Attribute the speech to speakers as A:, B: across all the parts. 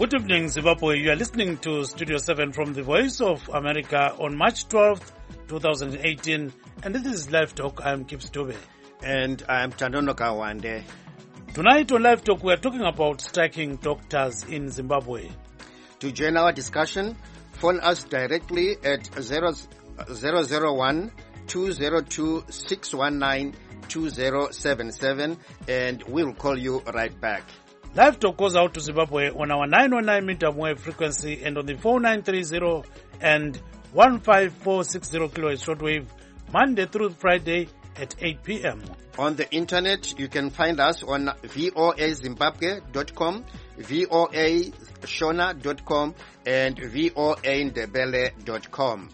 A: Good evening, Zimbabwe. You are listening to Studio 7 from the Voice of America on March 12th, 2018. And this is Live Talk. I am Kips Dube.
B: And I am Tanono Kawande.
A: Tonight on Live Talk, we are talking about striking doctors in Zimbabwe.
B: To join our discussion, phone us directly at 001-202-619-2077 and we'll call you right back.
A: Live Talk goes out to Zimbabwe on our 919 meter wave frequency and on the 4930 and 15460 kilohertz shortwave, Monday through Friday at 8 p.m.
B: On the internet, you can find us on voazimbabwe.com, voashona.com, and voandebele.com.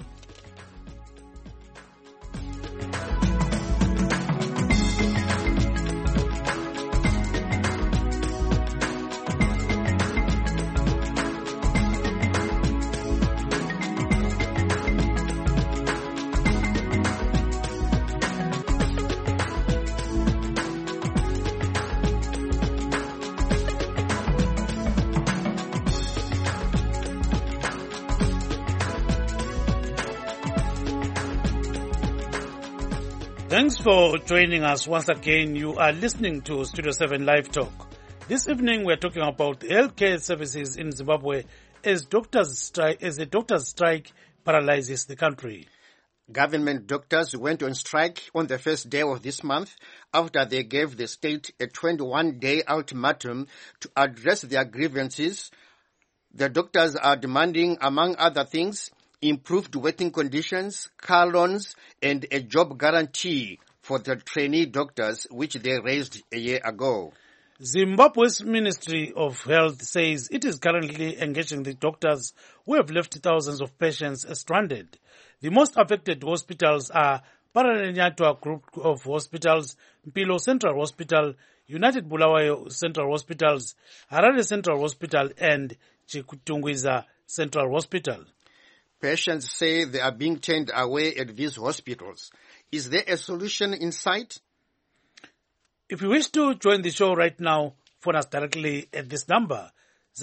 A: Thanks for joining us once again. You are listening to Studio 7 Live Talk. This evening we are talking about healthcare services in Zimbabwe as a doctor's strike paralyzes the country.
B: Government doctors went on strike on the first day of this month after they gave the state a 21-day ultimatum to address their grievances. The doctors are demanding, among other things, improved working conditions, car loans, and a job guarantee for the trainee doctors, which they raised a year ago.
A: Zimbabwe's Ministry of Health says it is currently engaging the doctors who have left thousands of patients stranded. The most affected hospitals are Paranenyatwa Group of Hospitals, Mpilo Central Hospital, United Bulawayo Central Hospitals, Harare Central Hospital, and Chikutungwiza Central Hospital.
B: Patients say they are being turned away at these hospitals. Is there a solution in sight?
A: If you wish to join the show right now, phone us directly at this number,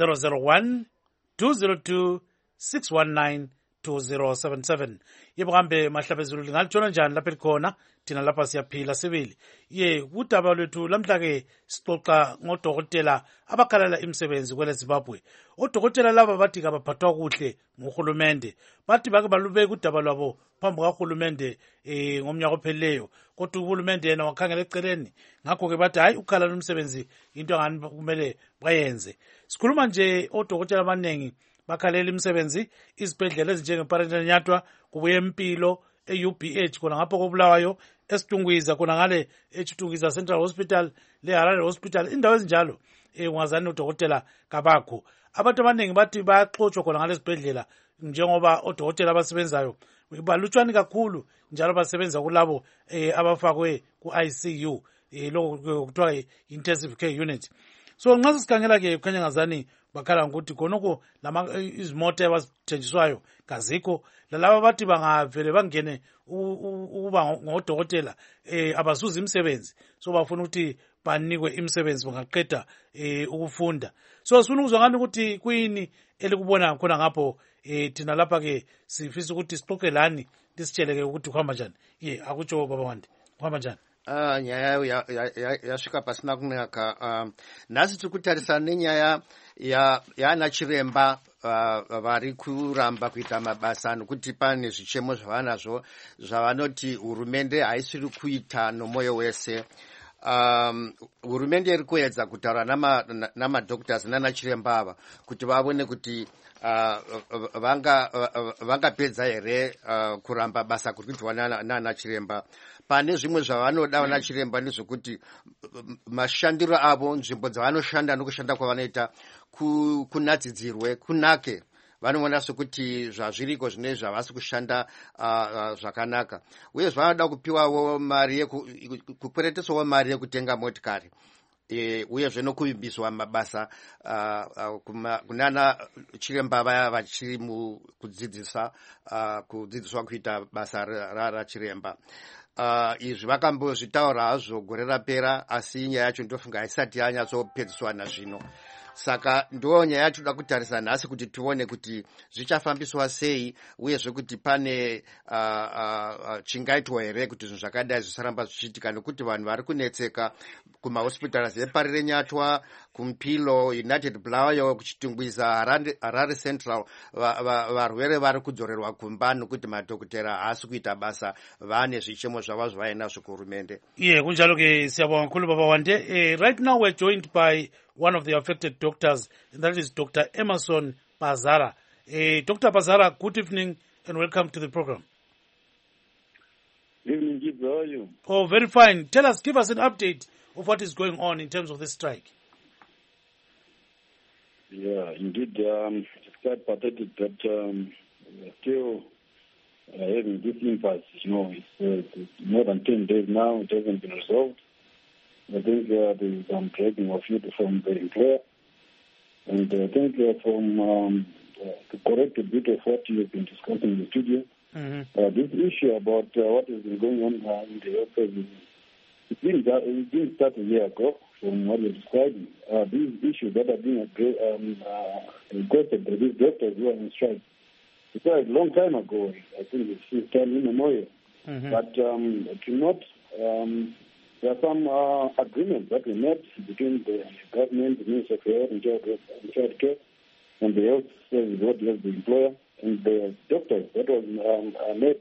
A: 001-202-619-2077. Yebo kambe mahlabezulu lingatshona njani lapha elikhona thina lapha siyaphila sibili. Ye udaba lwethu lamhla ke sixoxa ngodokotela abakhalela imisebenzi kwele Zimbabwe. Odokotela laba bathi kabaphathwa kuhle nguhulumende. Bathi bake balubeka udaba lwabo phambi kahulumende ngomnyaka ophelileyo. Kodwa uhulumende yena wakhangela eceleni. Ngakho ke bathi hayi ukukhala umsebenzi into angani kumele bayenze. Sikhuluma nje odokotela abanengi bakhalela imisebenzi izibhedlela ezinjengeParanenyatwa kubuye Empilo eUBH khona ngapho koBulawayo eSitungwiza khona ngale eChitungwiza Central Hospital le Harare Hospital indawo ezinjalo ungazani udokotela kabakho. Abantu abaningi bathi bayaxoxwa khona ngale sibhedlela njengoba odokotela abasebenzayo balutshwana kakhulu njalo basebenza kulabo abafakwe ku-ICU lokho kuthiwa intensive care unit. So nxa sikhangela ke kukhanya ngazani bakhala ukuthi khonoko izimota abazithenjiswayo kazikho lalaba bathi bangavele bangene ukuba ngodokotela abazuza imisebenzi so bafuna ukuthi banikwe imisebenzi bangaqeda ukufunda. So sifuna ukuzwa ngani ukuthi kuyini elikubona khona ngapho thina lapha ke sifisa ukuthi sixoxe lani lisitsheleke ukuthi kuhamba njani. Akutsho baba Wande kuhamba njani?
B: Nyaya yasvika pasina kunaka. Nhasi tiri kutarisana nenyaya yana chiremba vari kuramba kuita mabasa nokuti pane zvichemo zvavanazvo zvavanoti hurumende haisiri kuita nomwoyo wese. Hurumende iri kuedza kutaura namadoctors nanachiremba ava kuti vaone kuti vangapedza here kuramba basa kuri kuitwa nanachiremba. Pane zvimwe zvavanoda vanachiremba ndezvokuti mashandiro avo, nzvimbo dzavanoshanda nokushanda kwavanoita kunadzidzirwe kunake. Vanoona sokuti zvazviriko zvine zvavasi kushanda zvakanaka. Uye zvavanoda kupiwawo mari kukweretesawo mari yekutenga motikari. Uyezve nokuvimbiswa mabasa kunana chiremba vaya vachiri kudzidziswa kuita basa rachiremba. Izvi vakambozvitaura hazvo gore rapera, asi nyaya yacho ndofunga haisati yanyatsopedziswa nazvino. saka ndo nyaya yatoda kutarisa nhasi kuti tione kuti zvichafambiswa sei uyezve kuti pane chingaitwa here kuti zvinhu zvakadai zvisaramba zvichiitika, nekuti vanhu vari kunetseka kumahospitals epari renyatwa, kumpilo, United Bulawayo, kuchitungwiza, Harare Central, varwere vari kudzorerwa kumba nekuti madhokotera haasi kuita basa, vane zvichemo zvavo zvavainazvo kuhurumende.
A: Kunjalo ke siyabonga kakhulu Baba Wande. Right now we're joined by one of the affected doctors, and that is Dr. Emerson Bazara. Dr. Bazara, good evening and welcome to the program.
C: Good evening, Gibbs. How are you?
A: Oh, very fine. Give us an update of what is going on in terms of this strike.
C: Yeah, indeed, it's quite pathetic that we're still having this impasse. It's more than 10 days now. It hasn't been resolved. I think there's some dragging of it from the employer. And I think to correct a bit of what you have been discussing in the studio, this issue about what has been going on in the health service, it didn't start a year ago from what you're describing. These issues that are being requested by these doctors who are on strike, it started a long time ago. I think it's time immemorial. But there are some agreements that were made between the government, the Ministry of Health and Child Care, and the health service, what is the employer, and the doctors. That was made,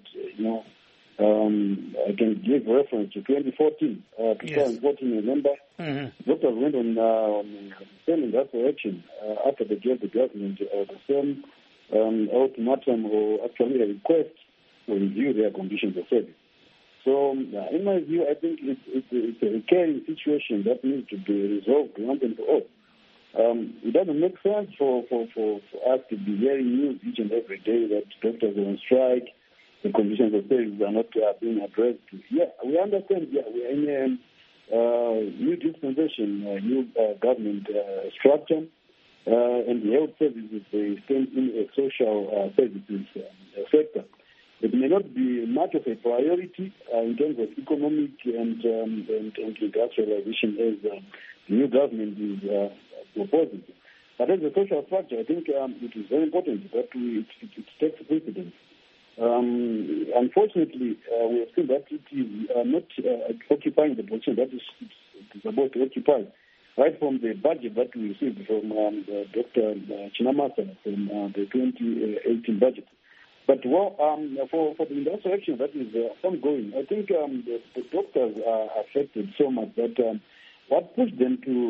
C: I can give reference to 2014. 2014, remember? Doctors went on sending that direction after they gave the government the same ultimatum, or actually a request to review their conditions of service. So, in my view, I think it's a recurring situation that needs to be resolved once and for all. It doesn't make sense for us to be hearing news each and every day that doctors are on strike, the conditions of service are not being addressed. Yeah, we understand. Yeah, we are in a new dispensation, new government structure, and the health services, they stand in a social services sector. It may not be much of a priority in terms of economic and industrialization as the new government is proposing. But as a social structure, I think it is very important that it takes precedence. Unfortunately, we have seen that it is not occupying the position that it's supposed to occupy. Right from the budget that we received from Dr. Chinamasa from the 2018 budget. But for the industrial action that is ongoing, I think the doctors are affected so much that what pushed them to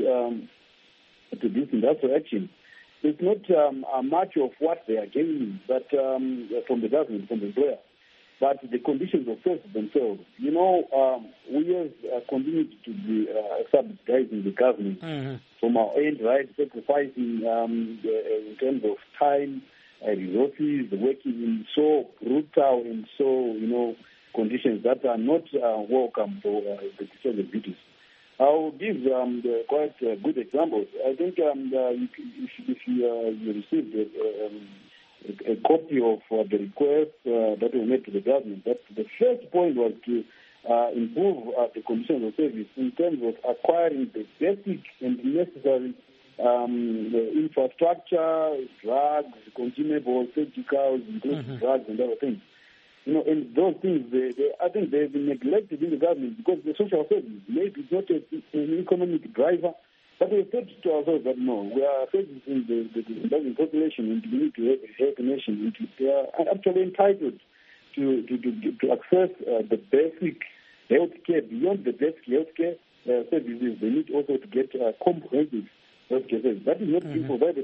C: this industrial action is not much of what they are gaining, but from the government, from the employer, but the conditions of service themselves. We have continued to be subsidizing the government from our end, right, sacrificing in terms of time, resources, working in so brutal and so, conditions that are not welcome for the social duties. I'll give quite good examples. I think if you received a copy of the request that was made to the government, that the first point was to improve the conditions of service in terms of acquiring the basic and necessary infrastructure, drugs, consumables, surgicals, including drugs and other things. And those things, I think they've been neglected in the government because the social service maybe it's not an economic driver, but we said to ourselves that no, we are facing the population and we need to help the nation. They are actually entitled to access the basic health care. Beyond the basic health care services, they need also to get comprehensive health care services. That is not being provided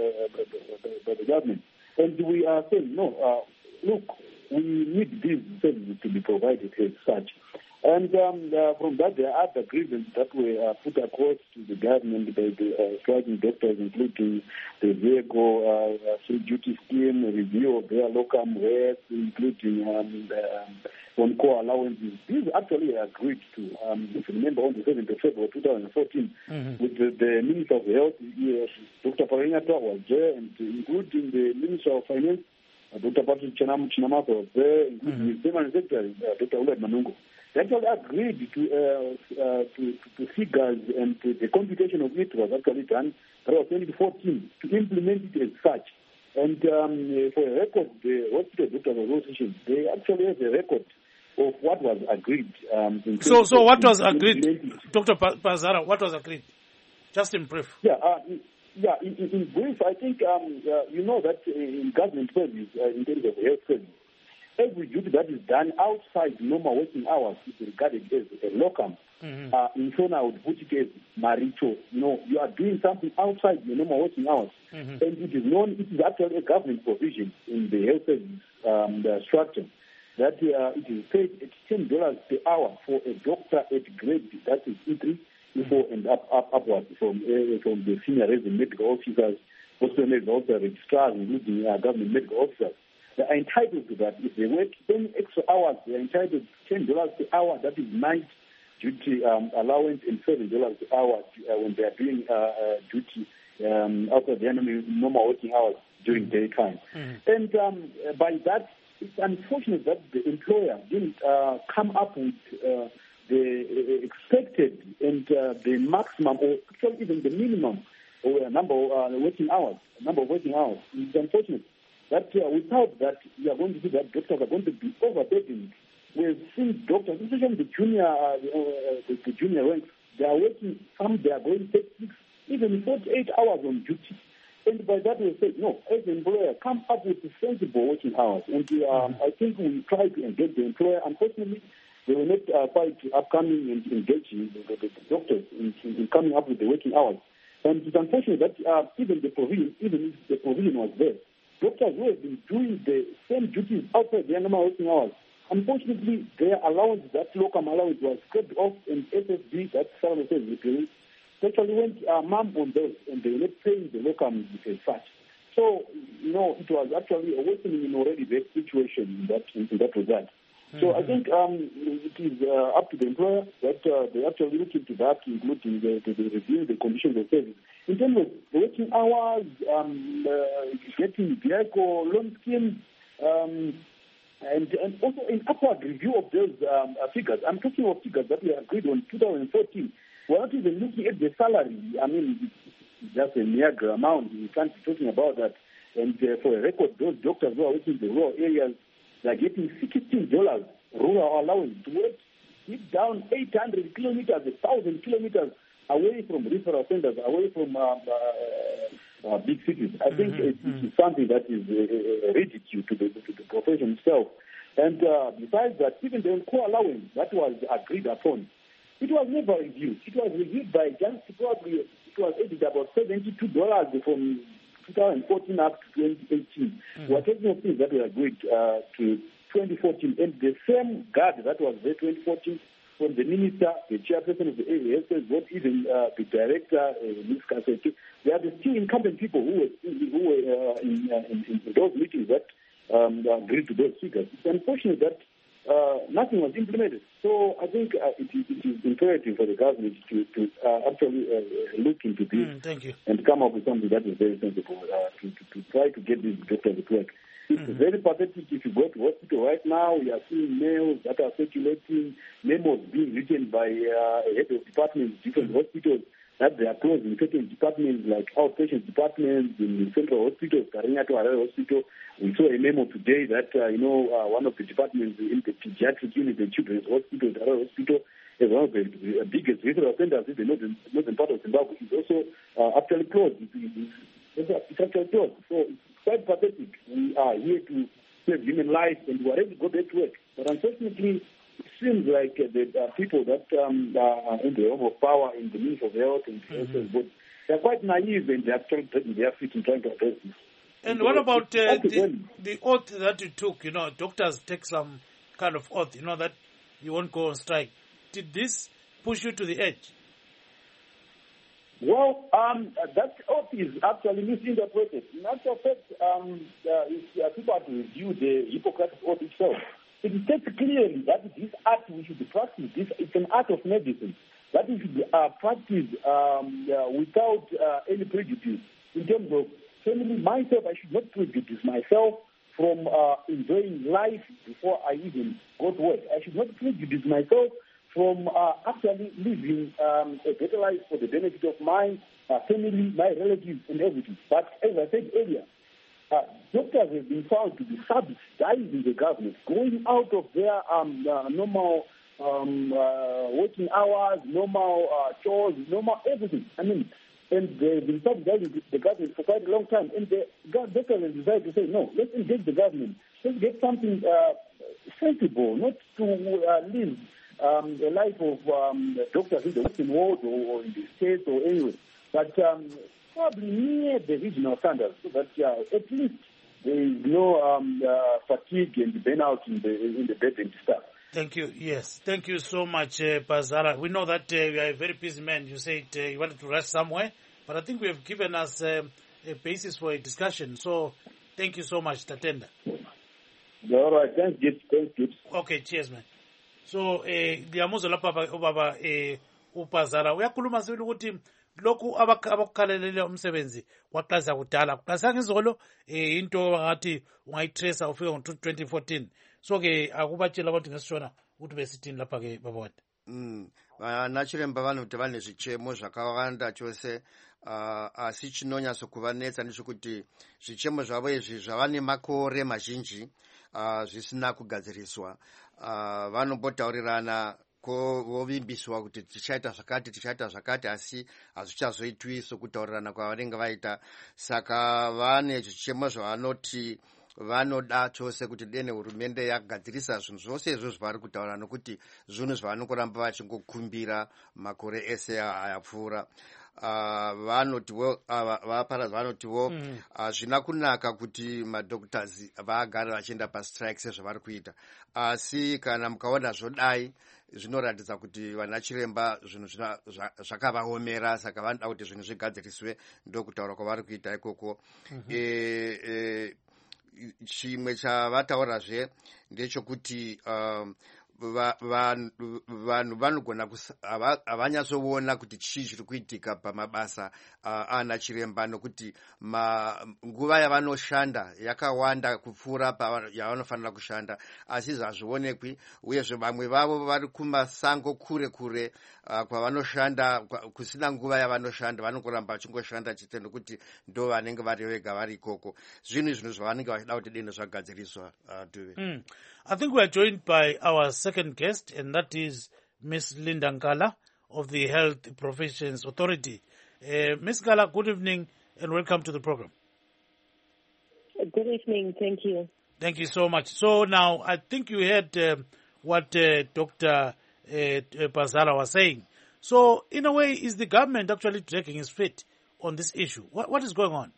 C: by the government. And we are saying, no, look, we need these services to be provided as such. And from that, there are other grievances that were put across to the government by the striking doctors, including the vehicle free duty scheme, review of their locum rates, including on-call allowances. These actually agreed to, if you remember, on the 7th of February 2014, with the Minister of Health, Dr. Parenyata was there, and including the Minister of Finance, Dr. Patrick Chinamasa was there, including the Permanent Secretary, Dr. Ulad Manungo. They actually agreed to figures, and the computation of it was actually done around 2014, to implement it as such. And for a record, the Hospital Doctors Association, they actually have a record of what was agreed.
A: So what was agreed, Dr. Pazara, what was agreed? Just in brief.
C: In brief, I think you know that in government service, in terms of health service, every duty that is done outside normal working hours is regarded as a locum. In Shona, I would put it as maricho. You know, you are doing something outside your normal working hours. And it is known, it is actually a government provision in the health service structure that it is paid at $10 per hour for a doctor at grade that is E3 and upwards from the senior resident medical officers, hospital medical officers, registrars, including government medical officers. They are entitled to that. If they work 10 extra hours, they are entitled to $10 per hour. That is night duty allowance, and $7 per hour when they are doing duty outside their normal working hours during daytime. And by that, it's unfortunate that the employer didn't come up with the expected and the maximum, or actually even the minimum, or number of working hours. It's unfortunate that without that, we are going to see that doctors are going to be overburdened. We've seen doctors, especially the junior ranks, they are working, some they are going 36, even 48 hours on duty. And by that we say, no, as an employer, come up with sensible working hours. And I think we try to engage the employer. Unfortunately, they were not quite upcoming and engaging the doctors in coming up with the working hours. And it's unfortunate that even if the provision was there, doctors who have been doing the same duties outside their normal working hours, unfortunately, their allowance, that locum allowance, was scraped off, and SSD, that Salome says, actually went mum on those, and they were not paying the locum as such. So, you know, it was actually a worsening in already bad situation in that regard. So I think it is up to the employer that they actually look into that, including the review the conditions of service. In terms of the working hours, getting vehicle loan scheme, and also an upward review of those figures. I'm talking of figures that we agreed on 2014. We're not even looking at the salary. I mean, it's just a mere amount. We can't be talking about that. And for a record, those doctors who are working in the rural areas, they're getting $16 rural allowance to work deep down 800 kilometers, 1,000 kilometers away from referral centers, away from big cities. I think it's something that is ridicule to the profession itself. And besides that, even the core allowance that was agreed upon, it was never reviewed. It was reviewed by just probably, it was added about $72 from 2014 up to 2018. We're talking of things that were agreed to 2014. And the same guard that was there 2014, from the minister, the chairperson of the AAS, not even the director, Ms. Kaseke, they are the still incumbent people who were in those meetings that agreed to those figures. It's unfortunate that nothing was implemented. So I think it is imperative for the government to actually look into this and come up with something that is very sensible to try to get these doctors to work. It's very pathetic. If you go to hospital right now, we are seeing mails that are circulating, memos being written by head of departments, different hospitals, that they are closing certain departments like outpatient departments in central hospitals, Karinyato Harare Hospital. We saw a memo today that, one of the departments in the pediatric unit, the Children's Hospital, Harare Hospital, is one of the biggest referral centers in the northern part of Zimbabwe, is also actually closed. It's actually closed. So it's quite pathetic. We are here to save human lives, and we are ready to go back to work. But unfortunately, it seems like the people that are in the realm of power, in the Ministry of Health and they're quite naive, and they're actually taking their feet and trying to address this.
A: And what about the oath that you took? You know, doctors take some kind of oath, that you won't go on strike. Did this push you to the edge?
C: Well, that oath is actually misinterpreted. In actual fact, if people have to review the Hippocratic oath itself, it states clearly that this art we should practice. It's an art of medicine that we should practice without any prejudice. In terms of family, myself, I should not prejudice myself from enjoying life before I even go to work. I should not prejudice myself from actually living a better life for the benefit of my family, my relatives, and everything. But as I said earlier, doctors have been found to be subsidizing the government, going out of their normal working hours, normal chores, normal everything. I mean, and they've been subsidizing the government for quite a long time. And the doctors have decided to say, no, let's engage the government. Let's get something sensible, not to live a life of doctors in the Western world or in the States or anywhere, but probably near the regional standards, so that at least there is no fatigue and burnout in the bed and stuff.
A: Thank you. Yes. Thank you so much, Bazara. We know that you are a very busy man. You said you wanted to rush somewhere, but I think we have given us a basis for a discussion. So thank you so much, Tatenda.
C: All right. Thanks, Gibbs.
A: Okay, cheers, man. So ngiyamuzwa lapha ubaba uBazara uyakhuluma sibili ukuthi lokhu abakukhalelele umsebenzi waqaza kudala kuqasa ngizolo into ngathi ungayitracer ufike ngo-2014 so ke akubatshela abantu ngesishona ukuthi besithini lapha ke babawade
B: vanachiremba vanoti vane zvichemo zvakawanda chose asi chinonyatso kuvanetsa ndechekuti zvichemo zvavo izvi zvava nemakore mazhinji zvisina kugadziriswa vanombotaurirana vovimbiswa kuti tichaita zvakati asi hazvichazoitwi sokutaurirana kwavanenge vaita. Saka vane zvichemo zvavanoti vanoda chose kuti dene hurumende yagadzirisa zvinhu zvose izvo zvavari kutaura nokuti zvinhu zvavanongoramba vachingokumbira makore ese ayapfuura. Vanotiwo vaparadza vanotiwo hazvina kunaka kuti madoctors vaagara vachienda pastrike sezvavari kuita, asi kana mukaona zvodai zvinoratidza kuti vana chiremba zvinhu zvakavaomera, saka vanoda kuti zvinhu zvigadziriswe, ndokutaura kwavari kuita ikoko. Chimwe chavataurazve ndechekuti vanhu vanogona havanyatsoona kuti chii chiri kuitika pamabasa ana chiremba, nokuti nguva yavanoshanda yakawanda kupfuura yavanofanira kushanda, asi hazvionekwi. Uyezve vamwe vavo vari kumasango kure kure kwavanoshanda, kusina nguva yavanoshanda, vanongoramba vachingoshanda chete nokuti ndo vanenge vari vega vari ikoko. Zvinhu zvavanenge vachida kuti dende zvagadziriswa.
A: I think we are joined by our second guest, and that is Ms. Linda Ngala of the Health Professions Authority. Ms. Ngala, good evening and welcome to the program.
D: Good evening. Thank you.
A: Thank you so much. So now I think you heard what Dr. Bazara was saying. So in a way, is the government actually dragging its feet on this issue? What is going on?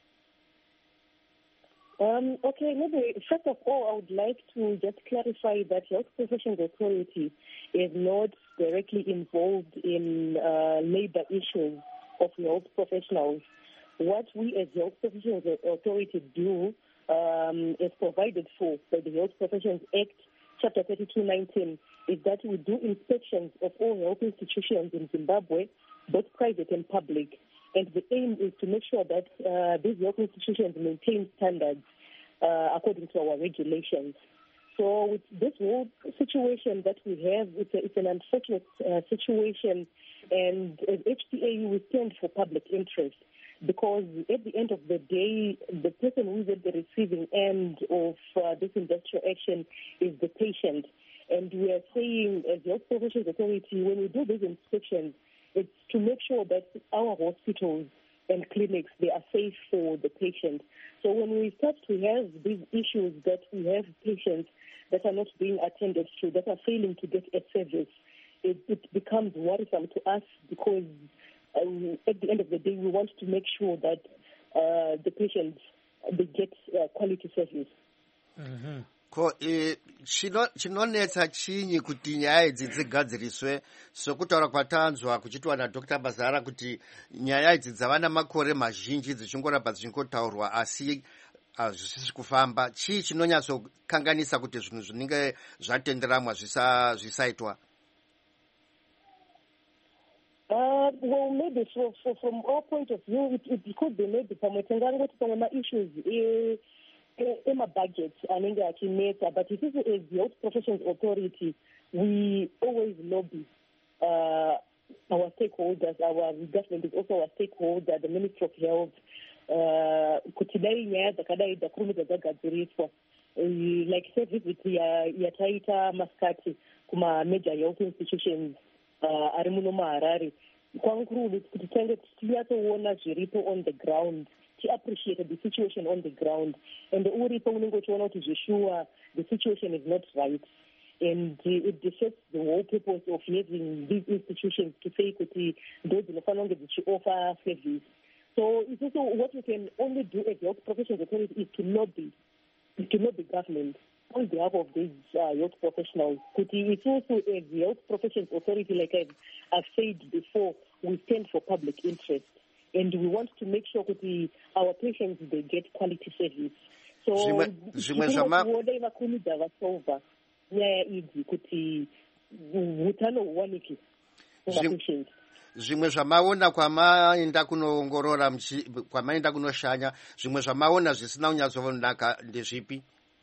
D: Okay, maybe first of all, I would like to just clarify that Health Professions Authority is not directly involved in labor issues of health professionals. What we as Health Professions Authority do is provided for by the Health Professions Act, Chapter 3219, is that we do inspections of all health institutions in Zimbabwe, both private and public. And the aim is to make sure that these health institutions maintain standards according to our regulations. So with this whole situation that we have, it's an unfortunate situation, and as HPAU we stand for public interest, because at the end of the day, the person who is at the receiving end of this industrial action is the patient. And we are saying, as the Health Professions Authority, when we do these inspections, it's to make sure that our hospitals and clinics, they are safe for the patient. So when we start to have these issues that we have patients that are not being attended to, that are failing to get a service, it becomes worrisome to us, because at the end of the day, we want to make sure that the patients, they get quality service.
B: Mm-hmm. Chinonetsa chinyi kuti nyaya idzi dzigadziriswe, sokutaura kwatanzwa kuchitwa naDr. Bazara kuti nyaya idzi dzavana makore mazhinji dzichingoramba dzichingotaurwa asi hazvisisi kufamba. Chii chinonyatsokanganisa kuti zvinhu zvinenge zvatenderamwa zvisaitwa?
D: Well, maybe from our point of view, it could be maybe some issues budget anenge achinetsa, but isusu as the Health Professions Authority, we always lobby our stakeholders. Our government is also our stakeholder, the Ministry of Health. Kuti dai nyaya dzakadai dzakurumidza dzagadziriswa, like service yataita masikati kuma major health institutions ari muno muHarare, kwankuru kuti tange tinyatsoona zviripo on the ground, appreciate the situation on the ground, and uripo unenge uchiona kuti zveshuwa the situation is not right, and it defeats the whole purpose of having these institutions to say kuti those dzinofanira kunge dzichioffer service. So it's also what we can only do as Health Professions Authority is to lobby government on behalf of these health professionals. It's also as the Health Professions Authority, like I've said before, we stand for public interest, and we want to make sure that our patients, they get quality service. So nyaya idzi kuti utano huwanike kupatients.
B: Zvimwe zvamaona kwamaenda kunoongorora kwamaenda kunoshanya, zvimwe zvamaona zvisina kunyatsonaka ndezvipi?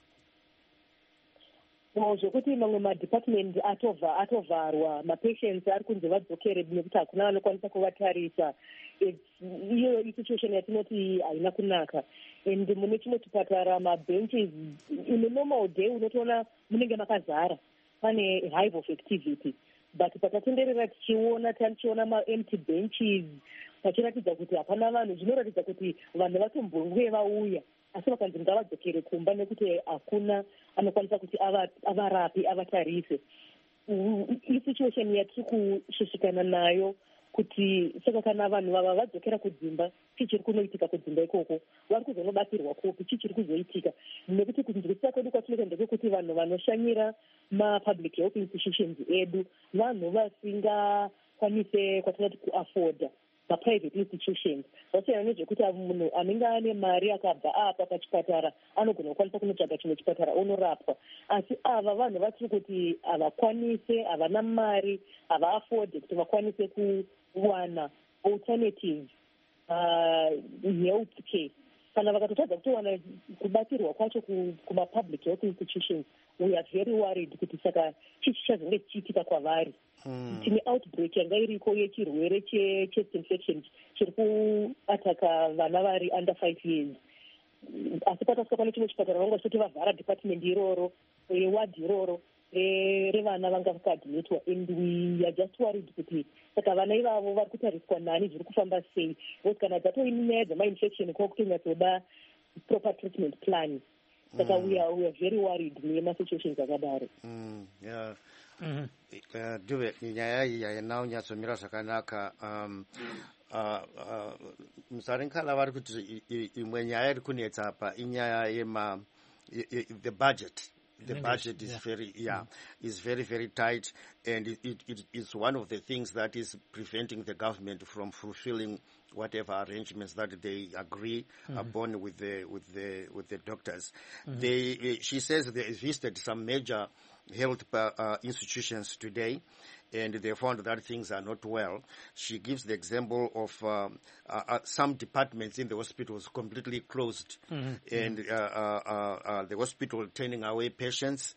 D: Zvokuti mamwe madepartment atovharwa, mapatients ari kunze vadzokere nekuti hakuna vanokwanisa kuvatarisa. Iyo situation yatinoti haina kunaka. And mune chimwe chipatara mabenches, in a normal day unotoona munenge makazara, pane hive of activity. But patatenderera tichiona ma-empty benches, pachiratidza kuti hapana vanhu, zvinoratidza kuti vanhu vatombonge vauya, asi vakanzi ngavadzokere kumba nekuti hakuna anokwanisa kuti avarapi, avatarise. Isituation yatiri kushushikana nayo kuti saka kana vanhu vava vadzokera kudzimba, chichiri kunoitika kudzimba ikoko, vari kuzonobatsirwa kupi, chichiri kuzoitika, nekuti kunzwisisa kwedu kwatinoita ndekuti vanhu vanoshanyira ma-public health institutions edu vanhu vasingakwanise kwatinoti kuafforda ma-private institutions. Vasiyana nezvekuti munhu anenge ane mari akabva apa pachipatara anogona kukwanisa kunotsvaga chimwe chipatara onorapwa, asi ava vanhu vatiri kuti havakwanise, havana mari, havaafode kuti vakwanise kuwana alternative health care. Kana vakatotadza kutowana kubatsirwa kwacho kuma-public health institutions, we are very worried kuti saka chichi chazonge chichiitika kwavari. Tine outbreak yanga iriko yechirwere chest infection chiri kuataka vana vari under 5 years. Asi patasvika pane chimwe chipatara vanga vachitoti vavhara department iroro, ward iroro revana vanga vakadhimitwa, and we are just worried kuti saka vana ivavo vari kutariswa nani, zviri kufamba sei, because kana dzatoine nyaya dzama-infection kwakutonyatsoda proper treatment plan. Saka we are very worried nemasituations akadaro.
B: Duve nyaya iyi haina kunyatsomira zvakanaka. Musarinkala vari kuti imwe nyaya iri kunetsa apa inyaya the budget. The budget is very, very tight, and it's one of the things that is preventing the government from fulfilling whatever arrangements that they agree upon with the doctors. She says they visited some major health institutions today, and they found that things are not well. She gives the example of some departments in the hospitals completely closed, and the hospital turning away patients.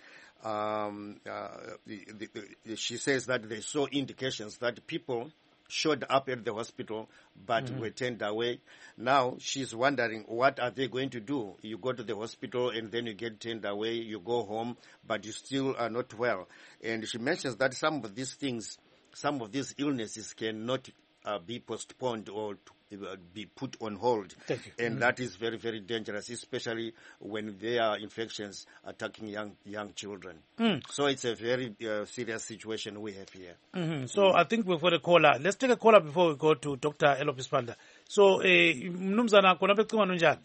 B: She says that they saw indications that people showed up at the hospital but were turned away. Now she's wondering, what are they going to do? You go to the hospital and then you get turned away, you go home, but you still are not well. And she mentions that some of these things, some of these illnesses cannot be postponed or be put on hold. And that is very, very dangerous, especially when there are infections attacking young children. So it's a very serious situation we have here.
A: So I think we've got a caller. Let's take a caller before we go to Dr. Elopis Panda. So, mnumzana kuna pekuma nunjani?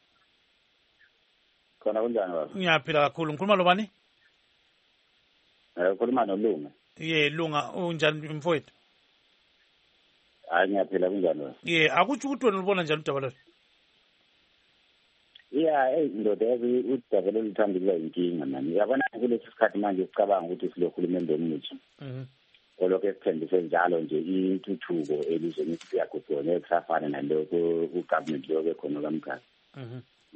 E: Kuna unjani wazi?
A: Ngiyaphila kakhulu. Ngikhuluma lobani?
E: Ukhuluma noLunga.
A: Lunga, unjani mfowethu?
E: Ngiyaphila kunjani wazi?
A: Akutsho ukuthi wena ulibona njani udaba lolu?
E: Ndoda udaba lolu luthanda ukuba yinkinga mani. Yabona kulesi sikhathi manje sicabanga ukuthi silohulumende omutsha. Olokhu esithembise njalo nje intuthuko elizweni siyakhona ekusafana nalokho ugovernment lokho ekhona kamkhathi.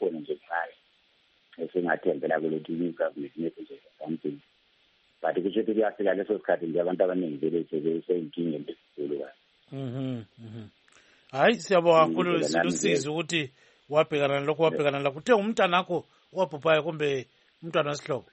E: telefoni nje ngayo esingathembela kulokuthi new government nje something but kusho ukuthi kuyafika leso sikhathi nje abantu abaningi vele sebeyinkinga esikhulu kahle.
A: Hayi siyabonga kakhulu silusizi ukuthi wabhekana nalokho wabhekana la kuthe umntanakho wabhubhayo kumbe umntwana wesihlobo.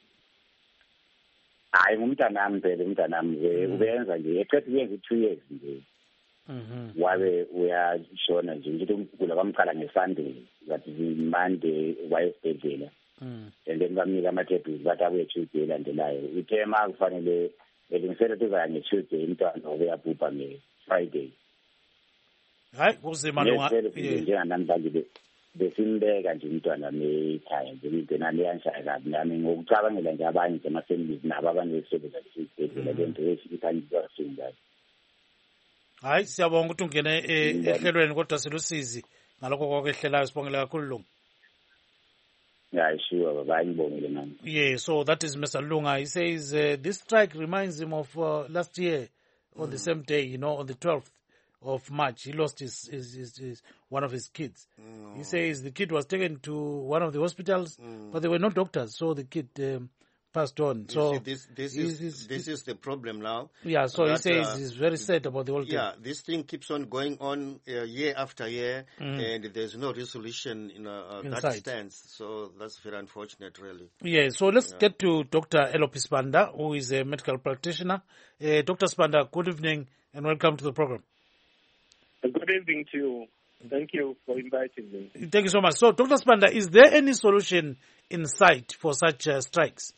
E: Hayi ngumntanami phela umntanami ubenza nje eqeda kuyenza 2 years nje. Wabe uyashona nje ngithi ukugula kwamqala ngeSunday ngathi Monday wayesibhedlela and then bamnika ama-tablets bathi abuye Tuesday elandelayo uthe ma kufanele elungisele tuza nge-Tuesday umntwana obeyabhubha nge-Friday.
A: Hayi kuzima
E: njenganamhlanje besimbeka nje umntwana mekhaya nje ingena leyanshaya kabi nami ngokucabangela nje abanye nje ama-families nabo abanye besebenza esibhedlela lento esiyikanjani.
A: Hayi siyabonga ukuthi ungene ehlelweni kodwa silusizi ngalokho kwakwehlelayo sibongela kakhulu Lunga.
E: Yeah, sure, baba ngibongile nami.
A: Yeah, so that is Mr. Lunga. He says this strike reminds him of last year on the same day, on the 12th of March. He lost his one of his kids. He says the kid was taken to one of the hospitals, but there were no doctors, so the kid passed on. So
B: this is the problem now.
A: Yeah, so he says he's very sad about the whole thing.
B: Yeah, this thing keeps on going on year after year, and there's no resolution that stands. So that's very unfortunate, really.
A: Yeah, so let's get to Dr. Elopi Sibanda, who is a medical practitioner. Dr. Sibanda, good evening and welcome to the program.
F: Good evening to you. Thank you for inviting me.
A: Thank you so much. So, Dr. Sibanda, is there any solution in sight for such strikes?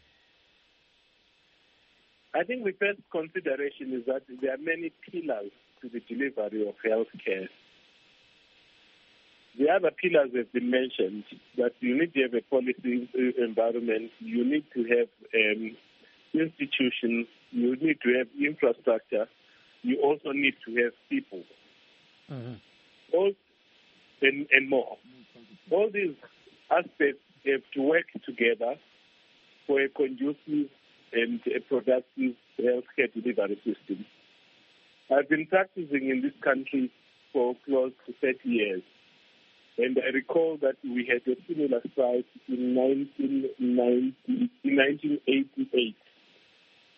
F: I think the first consideration is that there are many pillars to the delivery of health care. The other pillars have been mentioned, that you need to have a policy environment, you need to have institutions, you need to have infrastructure, you also need to have people. All and more. All these aspects have to work together for a conducive and a productive healthcare delivery system. I've been practicing in this country for close to 30 years, and I recall that we had a similar strike in 1988.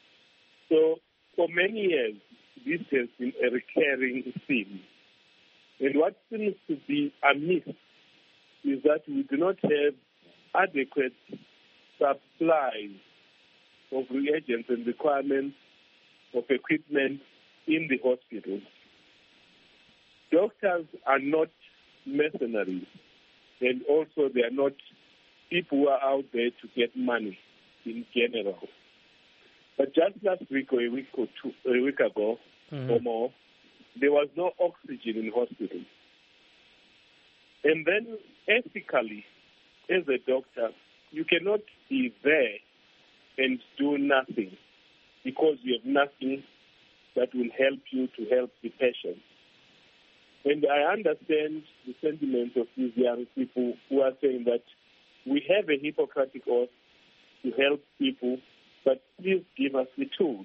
F: So for many years, this has been a recurring theme. And what seems to be amiss is that we do not have adequate supplies of reagents and requirements of equipment in the hospitals. Doctors are not mercenaries, and also they are not people who are out there to get money in general. But just last week or a week ago or more, there was no oxygen in hospitals. And then ethically, as a doctor, you cannot be there and do nothing because you have nothing that will help you to help the patient. And I understand the sentiments of these young people who are saying that we have a Hippocratic oath to help people, but please give us the tools.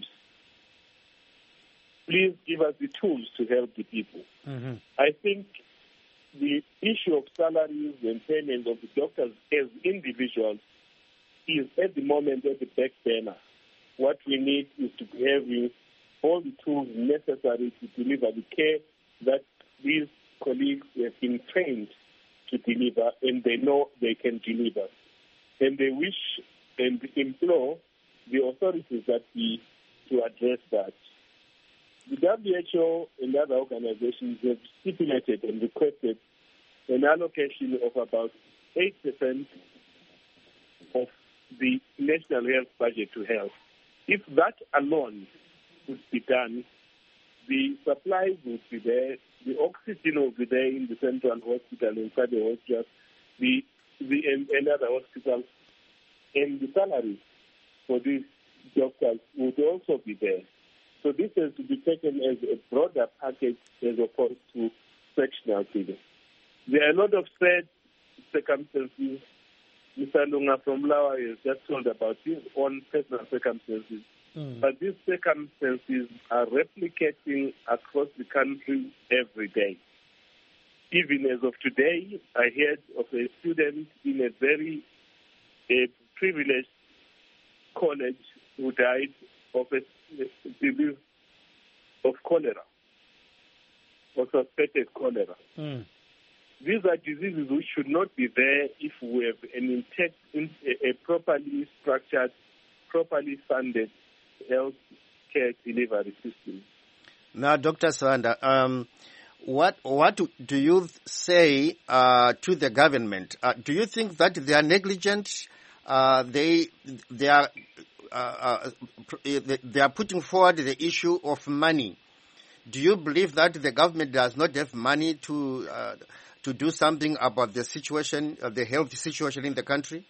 F: Please give us the tools to help the people. I think the issue of salaries and payment of the doctors as individuals is at the moment at the back burner. What we need is to have all the tools necessary to deliver the care that these colleagues have been trained to deliver, and they know they can deliver. And they wish and implore the authorities to address that. The WHO and other organizations have stipulated and requested an allocation of about 8% of the national health budget to health. If that alone would be done, the supplies would be there, the oxygen would be there in the central hospital, inside the hospital, and other hospitals, and the salaries for these doctors would also be there. So this has to be taken as a broader package as opposed to sectional figures. There are a lot of sad circumstances. Mr. Lunga from Lawa has just told about his own personal circumstances. But these circumstances are replicating across the country every day. Even as of today, I heard of a student in a very privileged college who died of a disease of cholera, or suspected cholera. These are diseases which should not be there if we have a properly structured, properly funded health care delivery system.
B: Now, Dr. Sibanda, what do you say to the government? Do you think that they are negligent? They are putting forward the issue of money. Do you believe that the government does not have money to do something about the situation, the health situation in the country?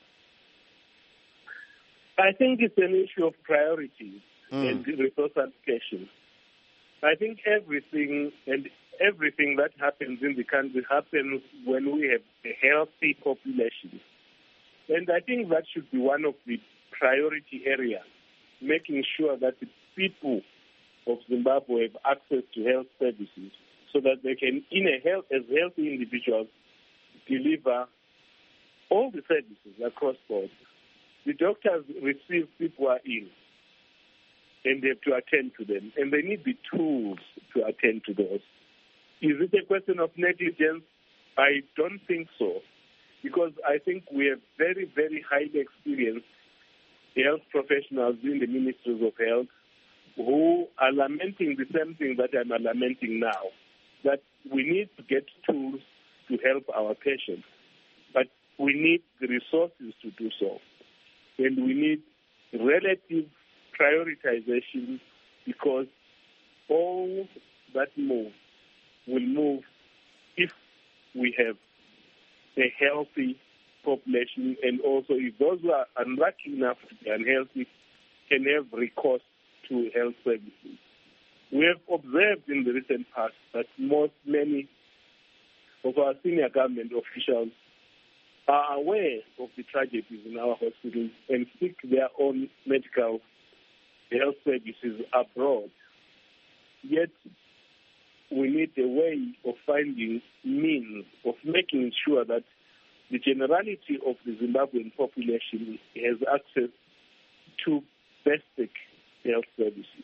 F: I think it's an issue of priorities and resource allocation. I think everything that happens in the country happens when we have a healthy population. And I think that should be one of the priority areas, making sure that the people of Zimbabwe have access to health services so that they can, as healthy individuals, deliver all the services across board. The doctors receive people who are ill, and they have to attend to them, and they need the tools to attend to those. Is it a question of negligence? I don't think so, because I think we have very, very highly experienced health professionals in the ministries of health who are lamenting the same thing that I'm lamenting now, that we need to get tools to help our patients, but we need the resources to do so. And we need relative prioritization, because all that move will move if we have a healthy population, and also if those who are unlucky enough to be unhealthy can have recourse to health services. We have observed in the recent past that many of our senior government officials are aware of the tragedies in our hospitals and seek their own medical health services abroad. Yet, we need a way of finding means of making sure that the generality of the Zimbabwean population has access to basic health services.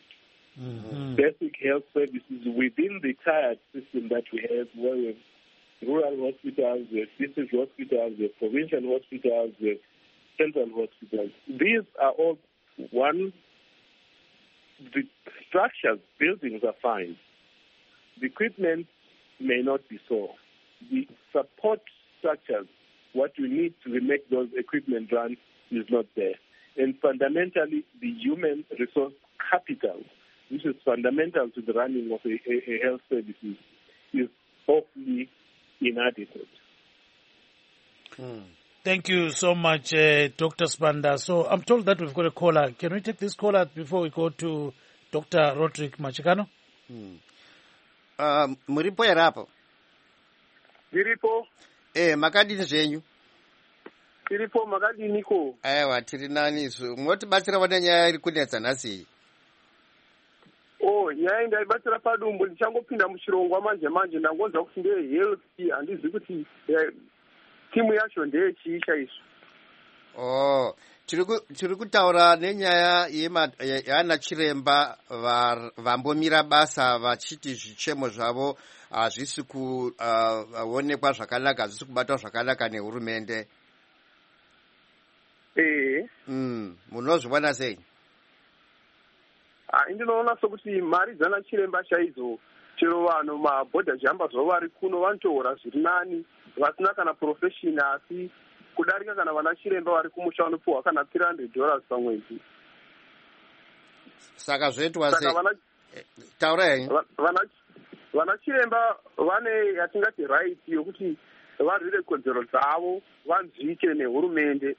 F: basic health services within the tired system that we have, where we have rural hospitals, we have district hospitals, we have provincial hospitals, we have central hospitals. These are all the structures, buildings are fine. The equipment may not be so. The support structures, what you need to make those equipment run, is not there. And fundamentally, the human resource capital, which is fundamental to the running of a health services, is awfully inadequate.
A: Thank you so much, Dr. Sibanda. So I'm told that we've got a caller. Can we take this caller before we go to Dr. Roderick Machikano?
B: Muripo yarapo.
G: Viripo.
B: Makadini zvenyu.
G: Viripo makadini ko.
B: Aiwa tiri nani isu. Motibatsira wana nyaya iri kunetsa nhasi.
G: Nyaya ndaibatsira padumbu ndichangopinda muchirongwa manje ndangonzwa kuti health handizi kuti timu yacho ndeyechiisha isu.
B: Tiri kutaura nenyaya yana chiremba vambomira basa vachiti zvichemo zvavo hazvisi kuonekwa zvakanaka, hazvisi kubatwa zvakanaka nehurumende. Munozvibona sei?
G: Ndinoona sokuti mari dzana chiremba chaidzo chero vanhu mabhodha jamba zvavo vari kuno vanotohora zviri nani, vasina kana profession, asi kudarika kana vana chiremba vari kumusha vanopiwa kana $300 pamwedzi.
B: Saka zvoitwa sei? Taura henyu.
G: Vana chiremba vane yatingati right yokuti varwire kodzero dzavo vanzvike nehurumende,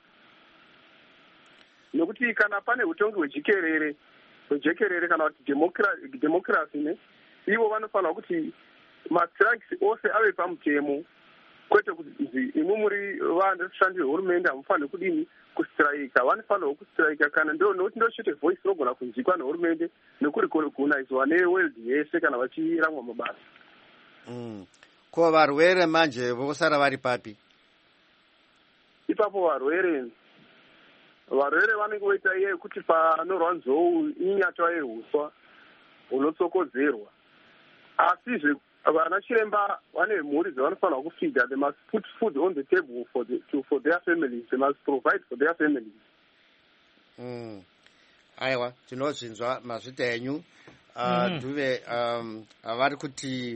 G: nokuti kana pane utongi hwejekerere kana kuti democracy ivo vanofanira kuti mastrikes ose ave pamutemo, kwete kuti imwe muri vanoshandi vehurumende hamufaniri kudini kustrika. Vanofanira kustrika kana nokuti ndochete voice rinogona kunzwikwa nehurumende nekurikonaizwa neworld yese kana vachiramwa mabasa.
B: Ko varwere manje vosara vari papi?
G: Ipapo varwere vanenge voita iye kuti panorwa nzou inyatwa yehuswa hunotsokodzerwa, asizve vana chiremba vane mhuri dzavanofanira kufeeda. They must put food on the table for their families. They must provide for their families.
B: Aiwa, tinozvinzwa mazvita enyu. Duve avari kuti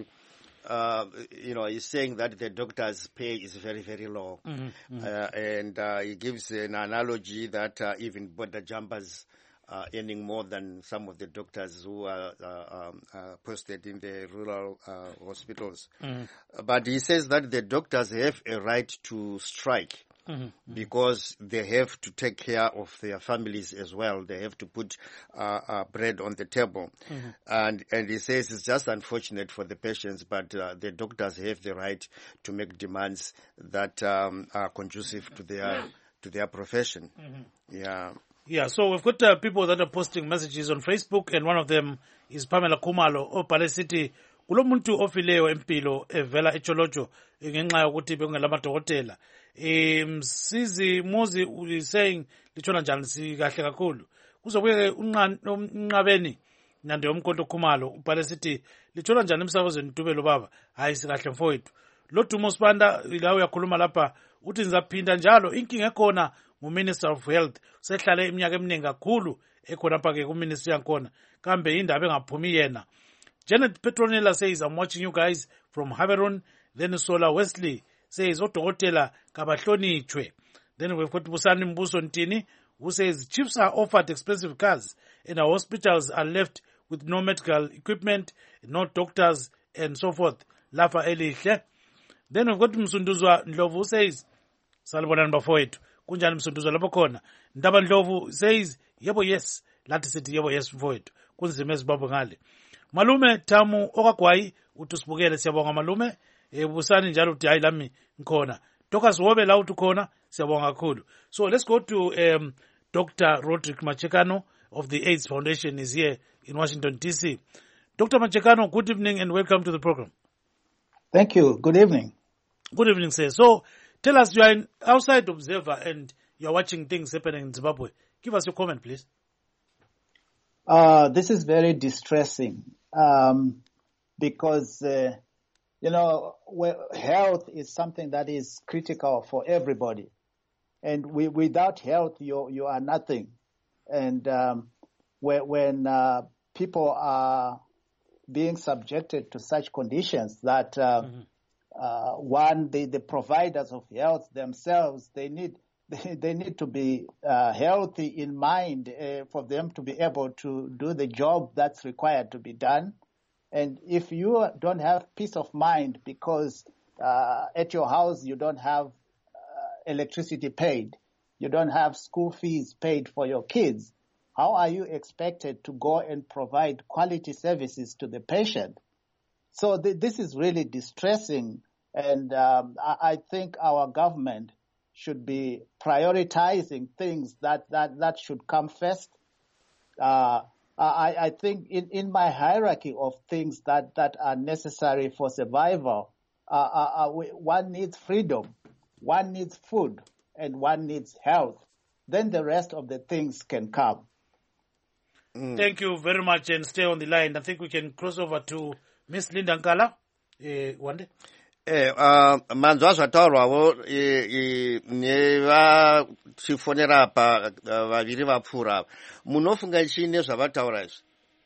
B: he's saying that the doctor's pay is very, very low. And he gives an analogy that even border jumpers are earning more than some of the doctors who are posted in the rural hospitals. But he says that the doctors have a right to strike. Because they have to take care of their families as well. They have to put bread on the table. And he says it's just unfortunate for the patients, but the doctors have the right to make demands that are conducive to their profession.
A: Yeah, so we've got people that are posting messages on Facebook, and one of them is Pamela Kumalo opale city kulo muntu ofileyo empilo evela echolojo ngenxa yokuthi bengelamaDokotela. Msizi Muzi is saying litshona njani sikahle kakhulu. Kuzobuye unqabeni nande yomkonto Khumalo ubhale sithi litshona njani emsakazweni Dubelo baba, hayi sikahle mfowethu. Lo Dumo Sibanda la uyakhuluma lapha uthi ngizaphinda njalo inkinga ekhona nguMinister of Health, sehlale iminyaka eminingi kakhulu ekhona pha ke kuministry yakhona, kambe indaba engaphumi yena. Janet Petronella says, I'm watching you guys from Haveron. Then Sola Wesley says, Odokotela kabahlonitshwe. Then we've got Busani Mbuso Ntini, who says, chiefs are offered expensive cars and our hospitals are left with no medical equipment, no doctors, and so forth. Lafa elihle. Then we've got Msunduzwa Ndlovu, who says, Salibonani bafowethu, kunjani Msunduzwa lapho khona. Ndaba Ndlovu says, yebo yes. Lathi sithi yebo yes mfowethu. Kunzima eZimbabwe ngale. Malume Tamu Okagwayi uthi sibukele, siyabonga malume. Busani njalo uthi hayi lami ngikhona. Dokas wobe la uthi khona, siyabonga kakhulu. So let's go to Dr. Roderick Machikano of the AIDS Foundation is here in Washington DC. Dr. Machikano, good evening and welcome to the program.
H: Thank you. Good evening.
A: Good evening, sir. So tell us, you are an outside observer and you are watching things happening in Zimbabwe. Give us your comment, please.
H: This is very distressing because, health is something that is critical for everybody. And without health, you are nothing. And when people are being subjected to such conditions that, the providers of health themselves, they need to be healthy in mind for them to be able to do the job that's required to be done. And if you don't have peace of mind because at your house you don't have electricity paid, you don't have school fees paid for your kids, how are you expected to go and provide quality services to the patient? So this is really distressing, and I think our government should be prioritizing things that should come first. I think in my hierarchy of things that are necessary for survival, one needs freedom, one needs food, and one needs health. Then the rest of the things can come.
A: Thank you very much, and stay on the line. I think we can cross over to Miss Linda Nkala. Wande?
B: Manzwa zvataurwawo nevatifonera apa vaviri vapfuura ava, munofunga chii nezvavataura izvi?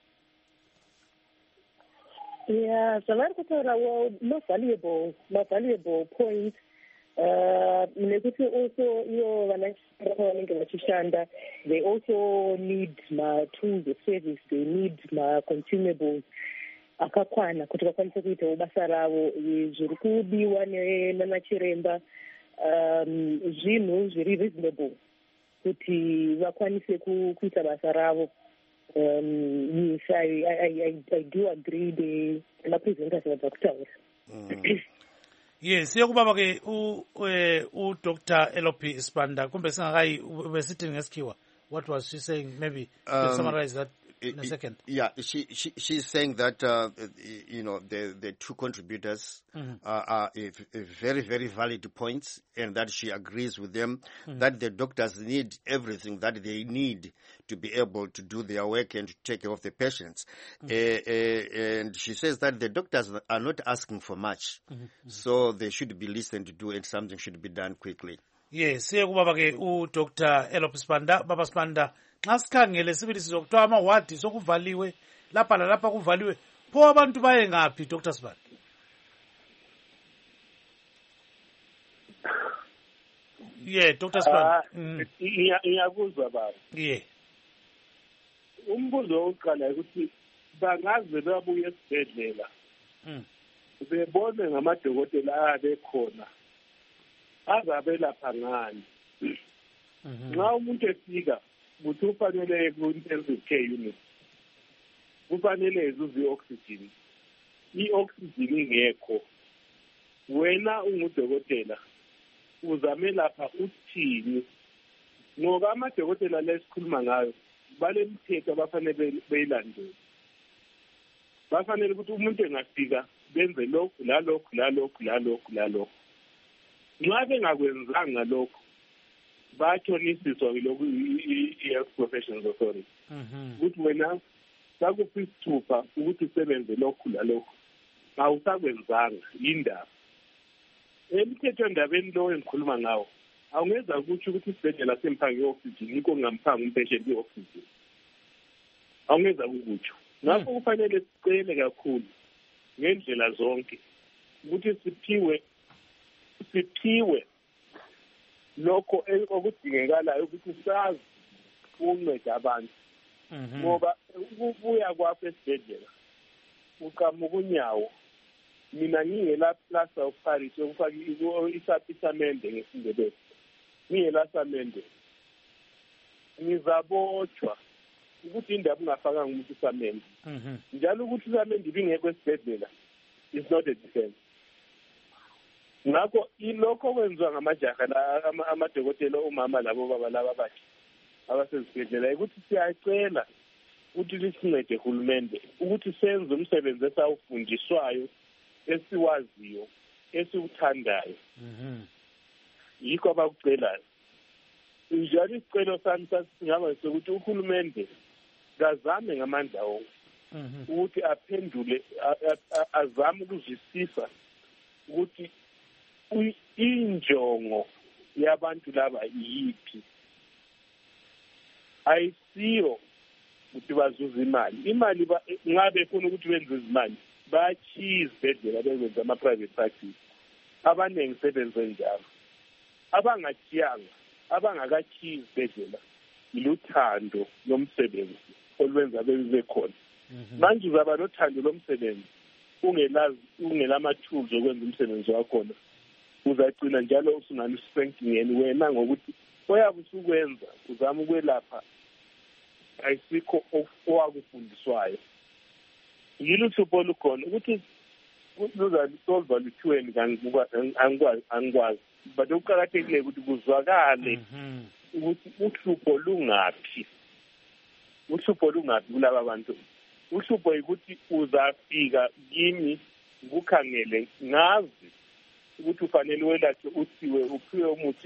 D: Yeah, zvavari kutaurawo valuable point. Nekuti also ivo vanenge vachishanda, they also need tools of service, they need consumables akakwana kuti vakwanise kuitawo basa ravo. Zviri kudiwa nanachiremba zvinhu zviri reasonable kuti vakwanise kuita basa ravo. Yes, I do agree namapresenters vadza kutaura.
A: Yes, siyakubaba ke Dr. Elopi Sibanda, kumbe singakai ubesithi ngesikhiwa. What was she saying? Maybe to summarize that in a second.
B: Yeah, she's saying that the two contributors are very, very valid points, and that she agrees with them that the doctors need everything that they need to be able to do their work and to take care of the patients. And she says that the doctors are not asking for much, so they should be listened to and something should be done quickly.
A: Yes, siyakubaba ke Dr. Elopi Sibanda. Baba Sibanda, nxa sikhangele sibili sizokuthiwa amawadi sokuvaliwe lapha lalapha kuvaliwe, pho abantu baye ngaphi Dr. Sibanda? Yeah, Dr. Sibanda.
F: Ngiyakuzwa baba.
A: Yeah.
F: Umbuzo wokuqala ukuthi bangaze babuye esibhedlela bebone ngamadokotela abekhona azabelapha ngani. Nxa umuntu efika ukuthi ufanele ku-intensive care unit, kufanele ezuze i-oxygen. I-oxygen ingekho, wena ungudokotela uzamelapha uthini? Ngoba amadokotela lesikhuluma ngayo balemthetho abafanele beyilandele. Bafanele ukuthi umuntu engafika benze lokhu lalokhu lalokhu lalokhu lalokhu. Nxa bengakwenzanga lokhu bathonisiswa yilokhu i-Health Professions Authority ukuthi wena sakuphi isithupha ukuthi usebenze lokhu lalokhu, awusakwenzanga yindaba. Emthethwandabeni lo engikhuluma ngawo awungeza ukuthi isibhedlela semphanga i-oxygen yikho ngamphanga umpatient i-oxygen, awungeza ukutsho. Ngakho kufanele sicele kakhulu ngendlela zonke ukuthi siphiwe lokho okudingekalayo ukuthi sazi ukunceda abantu. Ngoba ukubuya kwapho esibhedlela uqamuka unyawo, mina ngingela plaster of Paris yokufaka isamende ngesindebele, ngingela samende, ngizabotshwa ukuthi indaba ungafakanga umuntu isamende. Njalo ukuthi isamende ibingekho esibhedlela is not a defense. Ngakho ilokho kwenziwa ngamajaha amadokotela omama labo baba laba bathi abasezibhedlela ukuthi siyacela ukuthi lisincede hulumende ukuthi senze umsebenzi esawufundiswayo, esiwaziyo, esiwuthandayo. Yikho abakucelayo. Njalo isicelo sami singaba sokuthi uhulumende kazame ngamandla wonke ukuthi aphendule azame ukuzwisisa ukuthi injongo yabantu laba yiphi. Ayisiyo ukuthi bazuze imali ngabe funa ukuthi benze izimali bachize bedlela benze ama-private practice. Abaningi sebenze njalo. Abangachiyanga, abangakachize bedlela iluthando lomsebenzi olwenza bebe khona. Manje uzaba nothando lomsebenzi ungelama-tools okwenza umsebenzi wakhona. Uzagcina njalo usungani strengthening wena ngokuthi oyabe usukwenza uzama ukwelapha ayisikho owakufundiswayo. Yilo uthupho olukhona ukuthi luzasolva luthweni angikwazi but okuqakathekile ukuthi kuzwakale ukuthi uhlupho lungaphi. Uhlupho lungaphi kulaba bantu. Uhlupho ukuthi uzafika kimi ukukhangele ngazi ukuthi ufanele welathe uthiwe uphiwe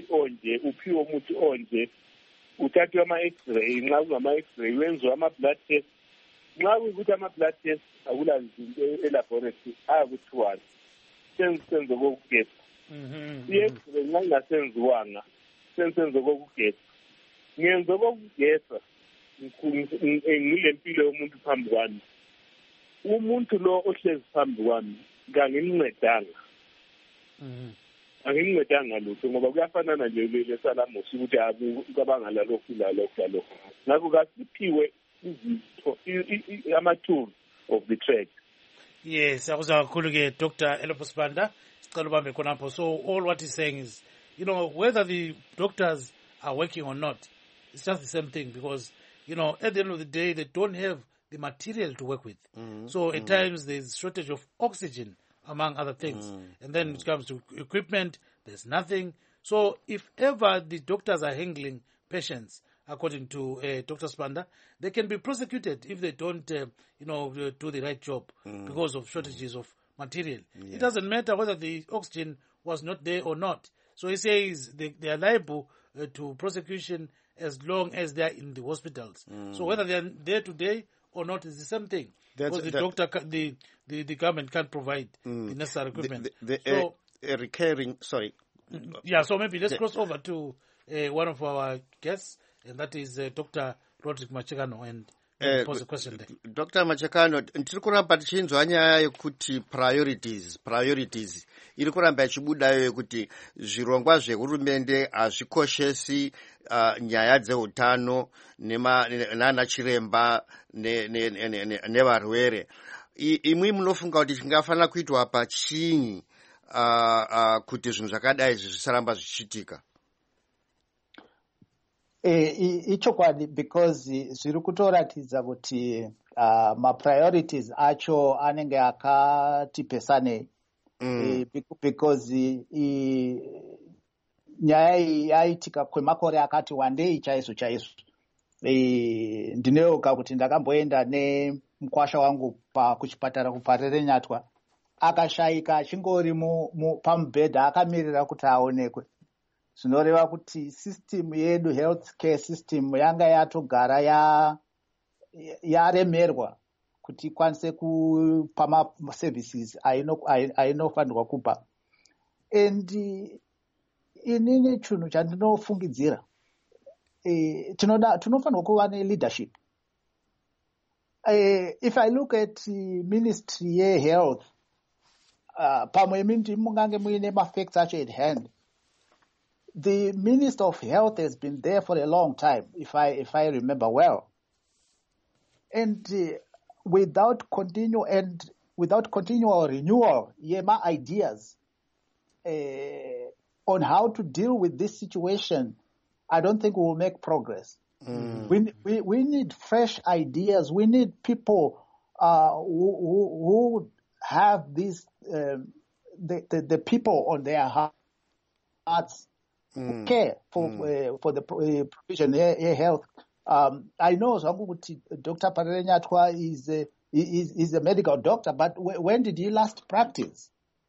F: umuthi onje uthathwe ama-x-ray. Nxa kungama-x-ray wenziwe ama-blood test. Nxa kuyikuthi ama-blood test akulanzinto elaboratory ayakuthiwani senze kokugeza. I-x-ray nxa ingasenziwanga senze kokugeza. Ngenze kokugeza ngile mpilo yomuntu phambi kwami. Umuntu lo ohlezi phambi kwami kangincedanga. Angincedanga lutho ngoba kuyafanana nje lesalamusi ukuthi akubanga lalokhu. Ngakho kasiphiwe izitho ama-tools of the trade.
A: Yes, akuzwa kakhulu ke Dr. Elopho Sibanda. Sicela ubambe khonapho. So all what he's saying is, whether the doctors are working or not, it's just the same thing because, at the end of the day, they don't have the material to work with. So at times there's shortage of oxygen, among other things. And then it comes to equipment, there's nothing. So if ever the doctors are handling patients, according to Dr. Sibanda, they can be prosecuted if they don't, do the right job because of shortages of material. Yeah. It doesn't matter whether the oxygen was not there or not. So he says they are liable to prosecution as long as they are in the hospitals. So whether they are there today or not is the same thing. Because the government can't provide the necessary equipment. Yeah, so maybe let's cross over to one of our guests, and that is Dr. Roderick Machekano, and pose a question there.
B: Dr. Machekano, tiri kuramba tichinzwa nyaya yekuti priorities iri kuramba ichibudayo yekuti zvirongwa zvehurumende hazvikoshesi nyaya dzeutano nana chiremba nevarwere. Imwi munofunga kuti chingafanira kuitwa pachinyi kuti zvinhu zvakadai zvisaramba zvichiitika?
H: Ichokwadi because zviri kutoratidza kuti ma-priorities acho anenge akati pesanei because nyaya iyi yaitika kwemakore akati wandei chaizvo. Ndinoyoka kuti ndakamboenda nemukwasha wangu kuchipatara kuParere Nyatwa, akashayika achingori pamubhedha akamirira kuti aonekwe. Zvinoreva kuti system yedu, health care system, yanga yatogara yaremerwa kuti ikwanise kupa services ainofanirwa kupa. And inini chinhu chandinofungidzira, tinofanirwa kuva leadership. If I look at ministry yehealth, pamwe mungange muine mafacts acho at hand. The Minister of Health has been there for a long time, if I remember well. And without continual renewal, my ideas on how to deal with this situation, I don't think we will make progress. We need fresh ideas. We need people who have this the people on their hearts. Care for the provision health. I know Dr. Parere Nyatwa is a medical doctor, but when did he last practice?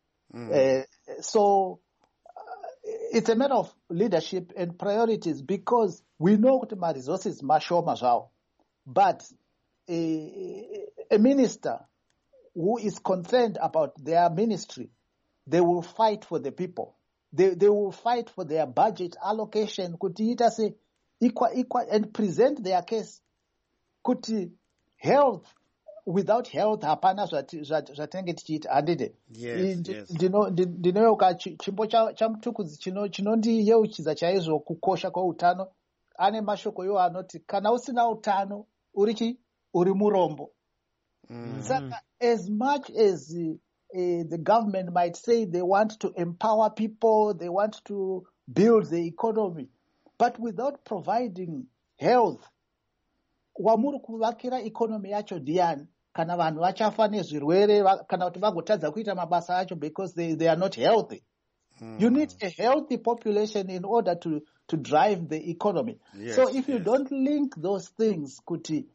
H: So it's a matter of leadership and priorities, because we know that my resources mashoma zao, but a minister who is concerned about their ministry, they will fight for the people. They will fight for their budget allocation, kuti ita se equal, and present their case. Kuti health, without health, hapana zvatenge tichiita, handide. Ndinoyoka chimbo chamtukudzi chinondiyeuchidza chaizvo kukosha kweutano. Ane mashoko iwo anoti kana usina utano uri murombo. Saka, as much as the government might say they want to empower people, they want to build the economy, but without providing health, wamuri kuvakira economy yacho ndiani kana vanhu vachafa nezvirwere kana kuti vagotadza kuita mabasa acho because they are not healthy. You need a healthy population in order to drive the economy. So if you don't link those things, kuti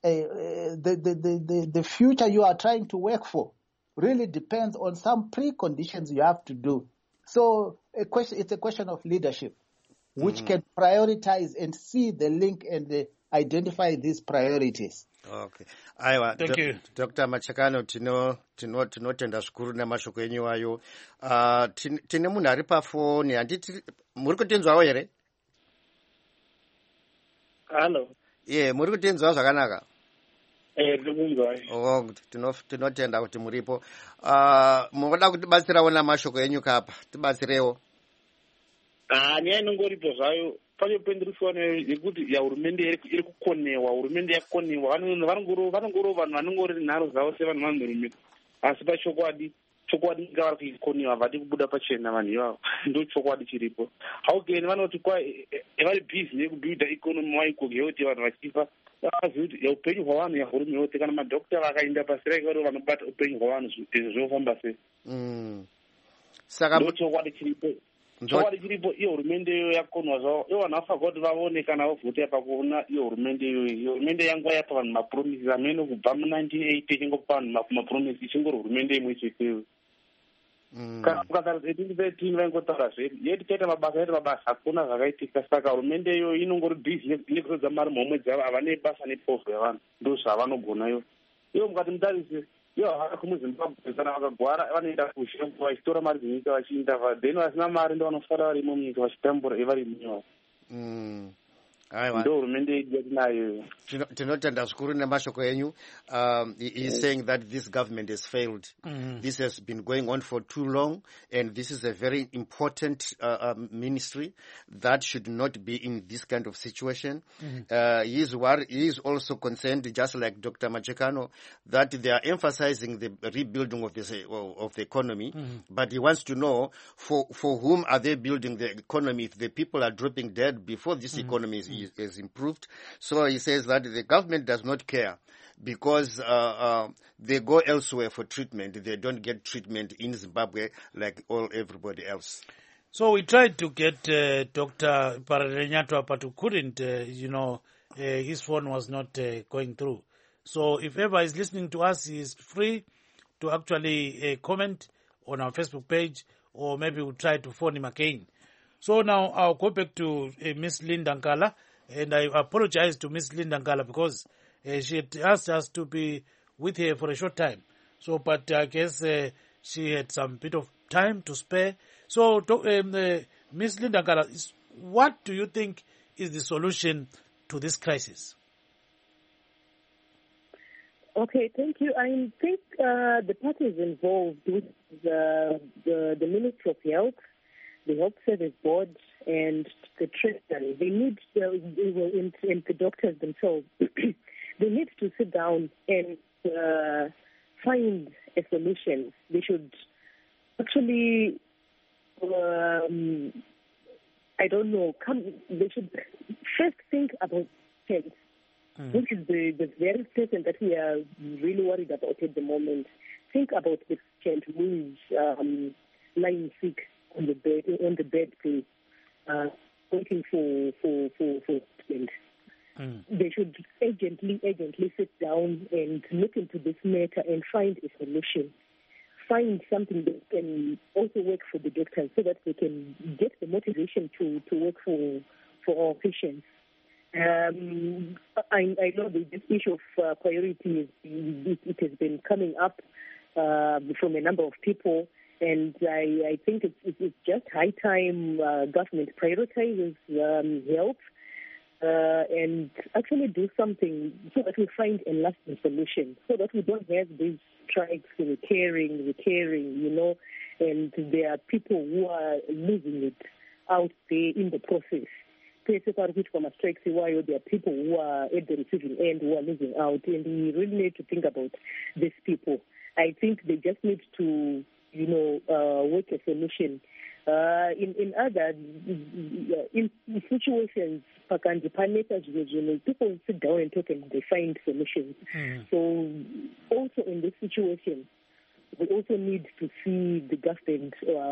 H: the future you are trying to work for really depends on some preconditions you have to do. So it's a question of leadership, which can prioritize and see the link and identify these priorities.
B: Okay. Aiwa,
A: Thank you.
B: Dr. Machakano, tinotenda zvikuru nemashoko enyu ayo. Tine munhu ari pafoni, handiti muri kutinzwawo here?
I: Hello.
B: Muri kutinzwawo zvakanaka?
I: Ndikunzwa.
B: Tinotenda kuti muripo. Munoda kutibatsirawo namashoko enyu kapa, tibatsirewo.
I: Nyaya inongoripo zvayo. Pane penderiswano yekuti hurumende iri kukonewa, hurumende yakonewa. Vanongoro vanhu vanongori nharo zvavo sevanhu vanhurume. Asi pachokwadi nga vari kuikonewa, vati kubuda pachena vanhu ivavo. Ndo chokwadi chiripo. Haugeni vanoti vari busy nekubuilda economy waiko yekuti vanhu vachifa. Vazivi kuti upenyu hwavanhu yahurume yote kana madhokota vakaenda pasireki vari vanobata upenyu hwavanhu zvofamba sei.
B: Saka
I: ndo chokwadi chiripo. Chokwadi chiripo iyo hurumende iyo yakonwa zvavo. Ivo vanhu vafanirwa kuti vaone kana vovhota pakuona iyo hurumende iyoyo. Hurumende yangu yapa vanhu mapromises amene kubva mu1980 ichingopa vanhu mapromises ichingori hurumende imwe cheteyo. Kana ukataura 2013 vaingotaura zvedu yeti chaita mabasa hakuna zvakaitika. Saka hurumende iyoyo inongori busy nekurodza mari muhomwe dzavo, havane basa nepofu yavanhu. Ndo zvavanogona ivo. Ivo mukati mutarise ivo havana kumuzimbabwe kana vakagwara vanoenda kushengo vachitora mari dzenyika vachienda then vasina mari ndo vanofara varimo munyika vachitambura evari munyika. Ndo hurumende yedu yatinayo.
B: Tinotenda zvikuru nemashoko enyu. He is saying that this government has failed. This has been going on for too long, and this is a very important ministry that should not be in this kind of situation. He is also concerned, just like Dr. Machakano, that they are emphasizing the rebuilding of the economy, but he wants to know for whom are they building the economy if the people are dropping dead before this economy is improved. So he says that the government does not care because they go elsewhere for treatment. They don't get treatment in Zimbabwe like everybody else.
A: So we tried to get Dr. Pararenyatwa, but we couldn't. His phone was not going through. So if ever is listening to us, he is free to actually comment on our Facebook page, or maybe we'll try to phone him again. So now I'll go back to Miss Linda Nkala. And I apologize to Miss Linda Nkala because she had asked us to be with her for a short time. So, but I guess she had some bit of time to spare. So, Miss Linda Nkala, what do you think is the solution to this crisis?
D: Okay, thank you. I think the parties involved with the Ministry of Health, the Health Service Board, and the Treasury, they need, and the doctors themselves, they need to sit down and find a solution. They should actually, they should first think about patients, which is the very person that we are really worried about at the moment. Think about the patient who is lying sick on the bed, please. Waiting for treatment. They should urgently sit down and look into this matter and find a solution. Find something that can also work for the doctors so that they can get the motivation to work for our patients. I know that this issue of priority it has been coming up from a number of people, and I think it's just high time government prioritizes health and actually do something so that we find a lasting solution, so that we don't have these strikes recurring, and there are people who are losing it out there in the process. There are people who are at the receiving end who are losing out, and we really need to think about these people. I think they just need to, work a solution. In other situations, people sit down and talk and they find solutions. So also in this situation, we also need to see the government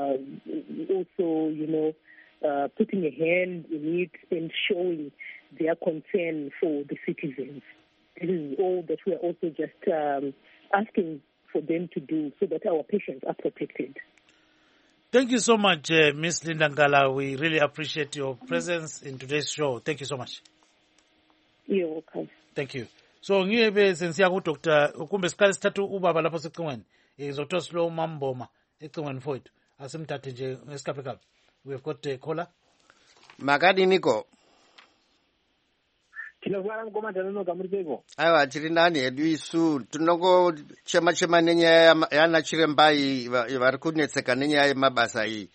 D: putting a hand in it and showing their concern for the citizens. This is all that we are also just asking for them to do so that our patients are protected.
A: Thank you so much, Ms. Linda Ngala. We really appreciate your presence in today's show. Thank you so much.
D: You're welcome.
A: Thank you. So ngiye sensiya ku Dr. kumbe sikali sithathu ubaba lapho secingweni Dr. Slow Mamboma ecingweni mfowethu asimthathe nje ngesikhaphekazi. We have got a caller.
B: Makadi Niko. Aiwa tiri nani edu isu tunongo chema nenyaya yana chiremba vari kunetseka nenyaya yemabasa iyi.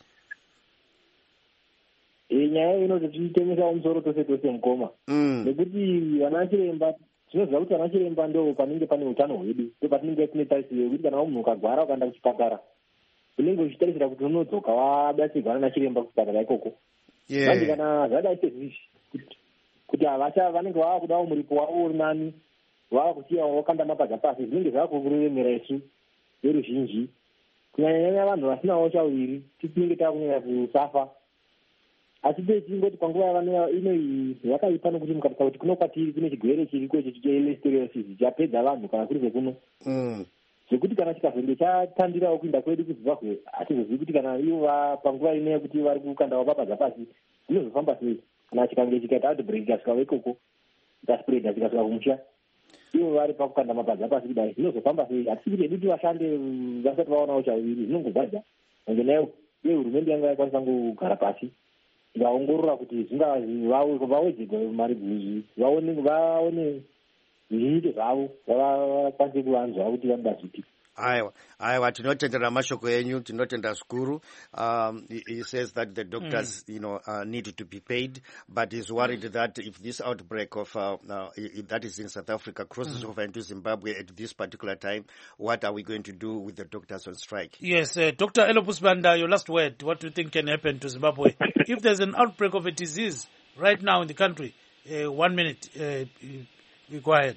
J: Nyaya inozotitemesa umusoro tose mukoma. Nekuti vana chiremba tinoziva kuti vana chiremba ndo panenge pane utano hwedu. Ndo patinenge tine tarisiro yekuti kana munhu ukagwara ukaenda kuchipatara unenge uchitarisira kuti unodzoka wabatsirwa nana chiremba kuchipatara ikoko. Manje kana zvadai sezvizvi kuti vanenge vava kudawo muripo wavo uri nani vava kusiya wakanda mapadza pasi zvinenge zvava kuremera isu veruzhinji kunyanyanya vanhu vasinawo chauviri tinenge takunyanya kusafa asi techingoti panguva inoyi yakaipa nokuti mukatarisa kuti kuno kwatiri kune chigwere chiriko icho chelisteriosis chapedza vanhu kana kuri zvekuno zvekuti kana chikazonge chatandirawo kuinda kwedu kuzimbabwe hatizozivi kuti kana ivo panguva ino yekuti vari kukandawo mapadza pasi zvinozofamba sei kana chikange chikaita outbreak ikasvikawo ikoko ikaspreda chikasvika kumusha ivo vari pakukanda mapadza pasi kudai zvinozofamba sei hatisi kuti hedu kuti vashande vasati vaonawo chauviri zvinongobvadza ange nayo uye hurumende yanga yakwanisa kugara pasi vaongorora kuti vawedzerwa mari vaone zviito zvavo vakwanise kuvanzwa kuti vanoda zvipi.
B: Aiwa tinotendera mashoko enyu tinotenda zvikuru. He says that the doctors need to be paid, but he's worried that if this outbreak of that is in South Africa crosses over into Zimbabwe at this particular time, what are we going to do with the doctors on strike?
A: Yes, Dr. Elopu Sibanda, your last word. What do you think can happen to Zimbabwe if there's an outbreak of a disease right now in the country? 1 minute. You go ahead.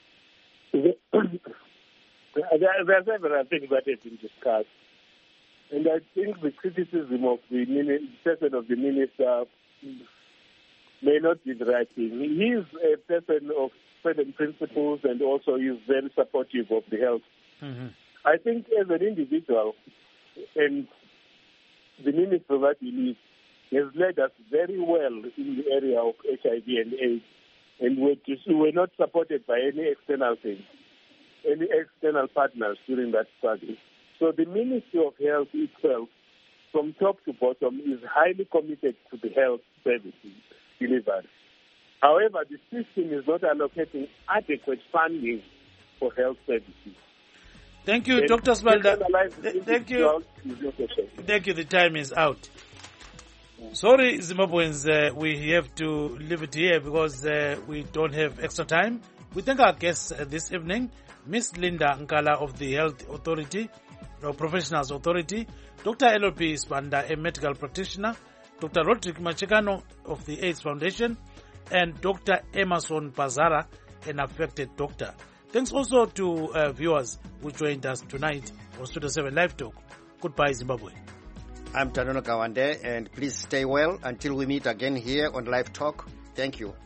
F: There are several things that have been discussed, and I think the criticism of the person of the minister may not be the right thing. He is a person of certain principles and also is very supportive of the health. I think as an individual, and the minister that he leads has led us very well in the area of HIV and AIDS, and we're not supported by any external things, any external partners during that study. So the Ministry of Health itself, from top to bottom, is highly committed to the health services delivered. However, the system is not allocating adequate funding for health services.
A: Thank you, Dr. Sibanda. Thank you. Thank you. The time is out. Sorry, Zimbabweans, we have to leave it here because we don't have extra time. We thank our guests this evening, Ms. Linda Ngala of the Health Authority, or Professionals Authority, Dr. Elopu Sibanda, a medical practitioner, Dr. Roderick Machekano of the AIDS Foundation, and Dr. Emerson Pazara, an affected doctor. Thanks also to viewers who joined us tonight on Studio 7 Live Talk. Goodbye, Zimbabwe.
B: I'm Tanono Kawande, and please stay well until we meet again here on Live Talk. Thank you.